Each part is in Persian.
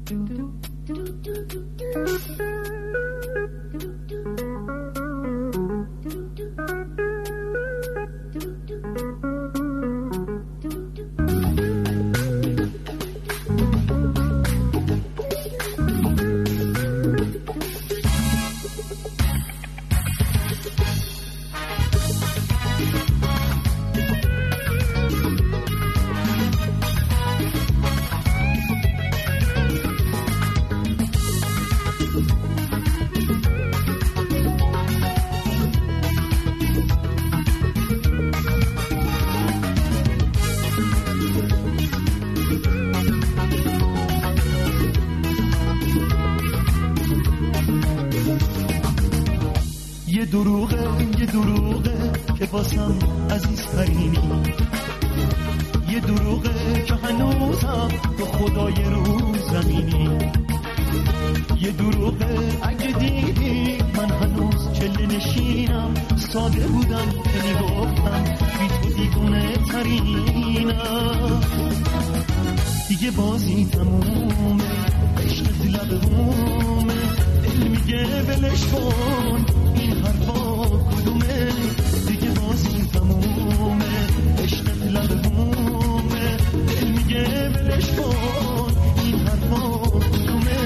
یه دروغه که واسم عزیز ترینی، یه دروغه که هنوزم تو خدای رو زمینی، یه دروغه اگه دیدی من هنوز چله نشینم، ساده بودم که میگفتم بی تو دیوونه ترینم. دیگه بازی تمومه، عشق لبهومه، دل میگه ولش کن، این حرفا کدومه؟ دیگه بازی تمومه، عشق لبهومه، دل میگه ولش کن، این حرفا کدومه؟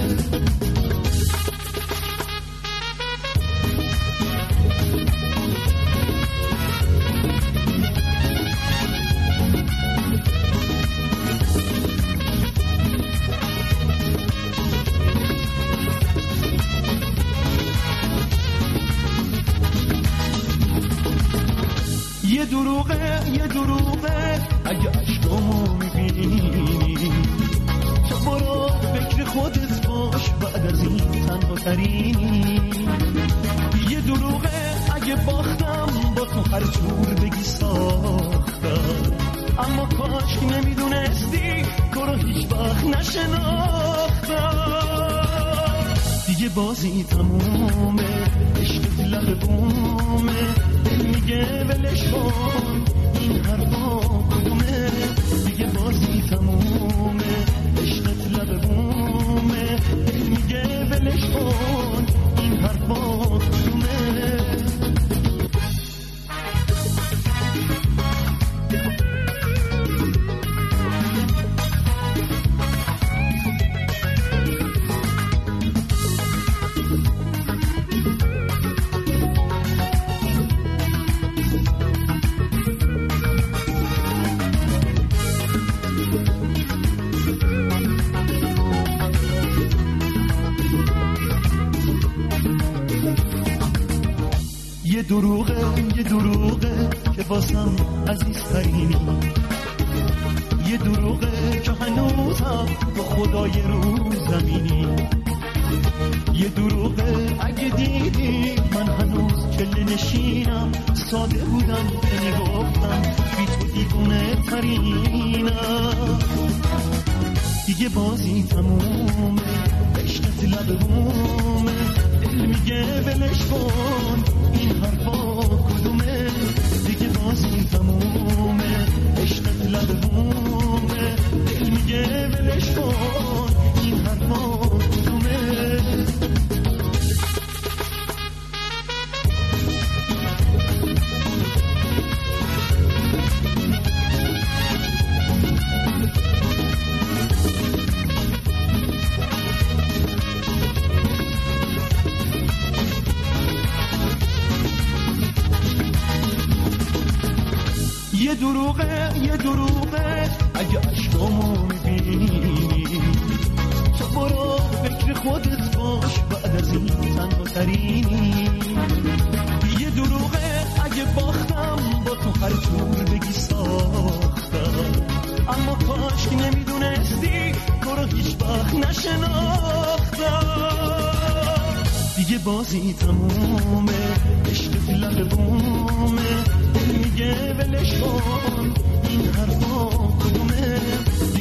یه دروغه اگه عشقامو میبینی، تو برو فکر خودت باش بعد از این تنها ترینی. یه دروغه اگه باختم با تو هر جور بگی ساختم، اما کاش نمیدونستی تو رو هیچ وقت نشناختم. دیگه بازی تمومه، عشق لبهومه، دل میگه ولش کن، این حرفا کدومه؟ دیگه بازی تمومه، عشقت لبهومه، دل میگه ولش کن، این حرفا کدومه؟ یه دروغه که واسم عزیز ترینی، یه دروغه که هنوزم تو خدای رو زمینی، یه دروغه اگه دیدی من هنوز چله نشینم، ساده بودم که میگفتم بی تو دیوونه ترینم. دیگه بازی تمومه، عشقت لبهومه، دل میگه ولش کن، این حرفا کدومه؟ دیگه بازی تمومه، عشقت لبهومه، دل میگه ولش کن، این حرفا کدومه؟ یه دروغه اگه عشقامو میبینی، تو برو فکر خودت باش بعد از این تنها ترینی. یه دروغه اگه باختم با تو هر جور بگی ساختم، اما کاش نمیدونستی تو رو هیچ وقت نشناختم. دیگه بازی تمومه، عشق لبهومه، دل میگه ولش کن، این حرفا کدومه؟